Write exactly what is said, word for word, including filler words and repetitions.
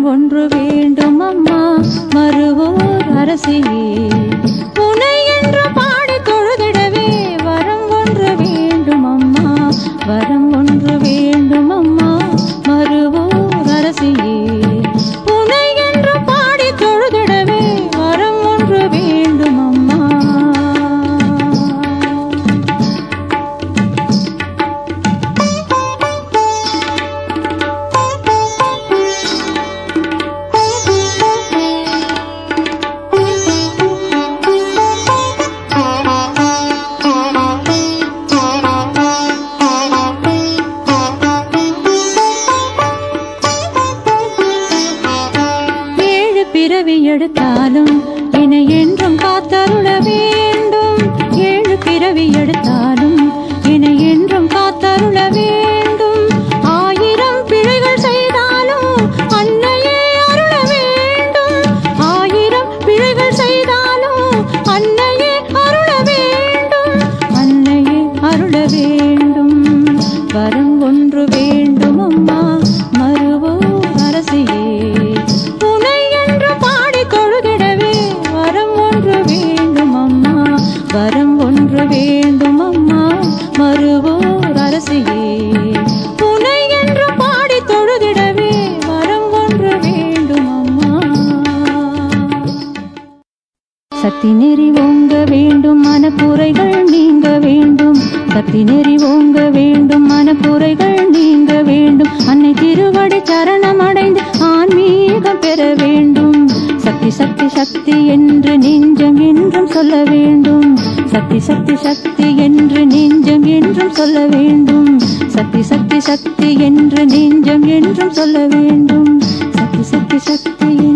ஒன்று வேண்டும் அம்மா மறுவோர் அரசியே உனை என்று பாடி தொழுதிடவே வரம் ஒன்று வேண்டும் அம்மா வரம் ஒன்று வேண்டும் அம்மா மறுவோர் அரசியே உனை என்று பாடி தொழுதிடவே வரம் ஒன்று வேண்டும் அம்மா. பிறவி எடுத்தாலும் என்னை என்றும் காத்தருள வேண்டும் ஏழு பிறவி எடுத்தாலும் என்னை என்றும் காத்தருள வேண்டும் ஆயிரம் பிழைகள் செய்தாலும் அன்னையே அருள வேண்டும் ஆயிரம் பிழைகள் செய்தாலும் அன்னையே அருள வேண்டும் அன்னையே அருள வேண்டும் வரம் ஒன்று வேண்டும் அம்மா மறுவோர் அரசியே வரம் ஒன்று வேண்டும் அம்மா மறுவோர் அரசியே உனை என்று பாடி தொழுதிடவே வரம் ஒன்று வேண்டும் அம்மா. சக்தி நெறி ஓங்க வேண்டும் மனக்குறைகள் நீங்க வேண்டும் சக்தி நெறி ஓங்க வேண்டும் மனக்குறைகள் நீங்க வேண்டும் அன்னை திருவடி சரணம் அடைந்து ஆன்மீகம் பெற வேண்டும் சக்தி சக்தி சக்தி என்று நெஞ்சம் என்றும் சொல்ல வேண்டும் சக்தி சக்தி சக்தி என்று நெஞ்சம் என்றும் சொல்ல வேண்டும் சக்தி சக்தி சக்தி என்று நெஞ்சம் என்றும் சொல்ல வேண்டும் சக்தி சக்தி சக்தி